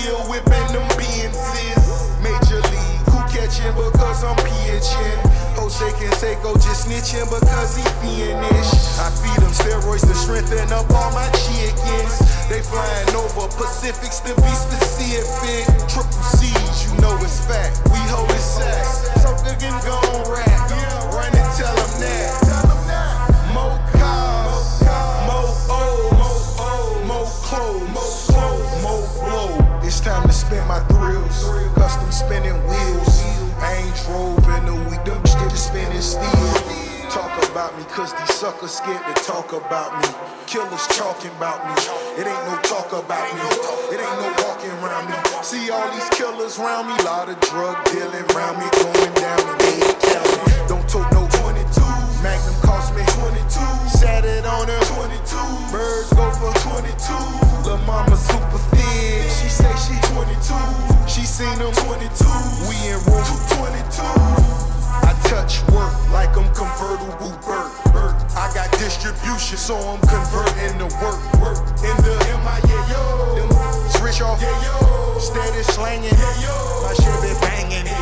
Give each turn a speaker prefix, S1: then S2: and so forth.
S1: still whipping them Benzes. Major league, who catching because I'm pitching. Jose Canseco just snitching because he fiendish. I feed them steroids to strengthen up all my chickens. They flying over Pacifics to be specific. Triple C's, you know it's fact. We hold it sack. So good and gon' rap. Run and tell them that. More cars, more O's, more clothes, more blow. It's time to spend my thrills. Custom spinning wheels. I ain't drove in a week, them shit is spinning still. Talk about me, cause these suckers scared to talk about me. Killers talking about me. It ain't no talk about me. It ain't no walking around me. See all these killers around me. Lot of drug dealing around me. Going down in Dade County. Don't tote no 22. Magnum cost me 22. Sat it on her 22. Birds go for 22. Lil' mama super thick. She say she 22. She seen them 22. We in room 22. I touch work like I'm convertible Burt. I got distribution, so I'm converting to work. In the MIA, yo. Switch off, steady slanging. My shit be banging.